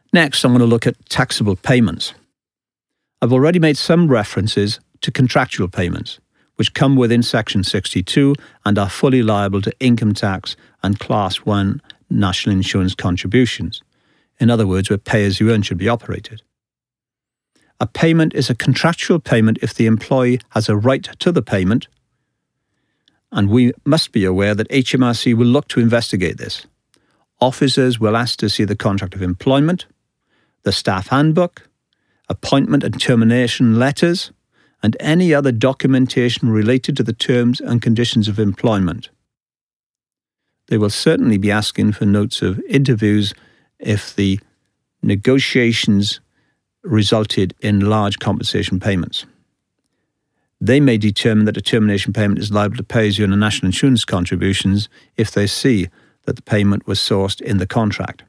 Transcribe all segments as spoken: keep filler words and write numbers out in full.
Next, I'm going to look at taxable payments. I've already made some references to contractual payments, which come within Section sixty-two and are fully liable to income tax and Class one national insurance contributions. In other words, where pay-as-you-earn should be operated. A payment is a contractual payment if the employee has a right to the payment, and we must be aware that H M R C will look to investigate this. Officers will ask to see the contract of employment, the staff handbook, appointment and termination letters, and any other documentation related to the terms and conditions of employment. They will certainly be asking for notes of interviews if the negotiations resulted in large compensation payments. They may determine that a termination payment is liable to pay-as-you-earn and national insurance contributions if they see that the payment was sourced in the contract.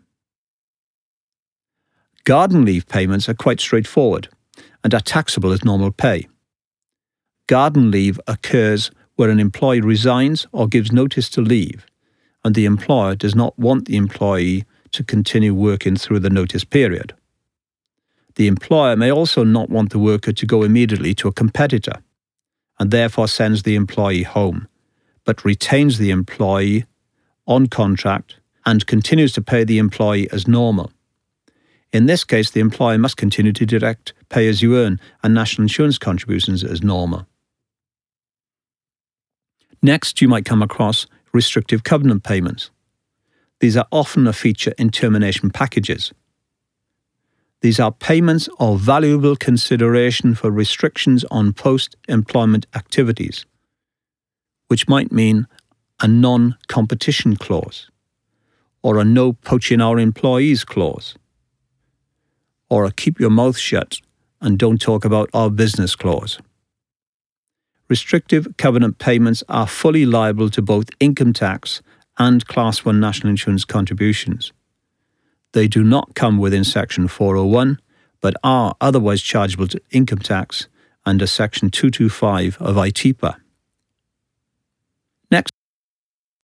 Garden leave payments are quite straightforward and are taxable as normal pay. Garden leave occurs where an employee resigns or gives notice to leave, and the employer does not want the employee to continue working through the notice period. The employer may also not want the worker to go immediately to a competitor, and therefore sends the employee home, but retains the employee on contract and continues to pay the employee as normal. In this case, the employer must continue to deduct pay-as-you-earn and national insurance contributions as normal. Next, you might come across restrictive covenant payments. These are often a feature in termination packages. These are payments of valuable consideration for restrictions on post-employment activities, which might mean a non-competition clause, or a no poaching our employees clause, or a keep your mouth shut and don't talk about our business clause. Restrictive covenant payments are fully liable to both income tax and Class one national insurance contributions. They do not come within Section four oh one, but are otherwise chargeable to income tax under Section two twenty-five of I T I P A.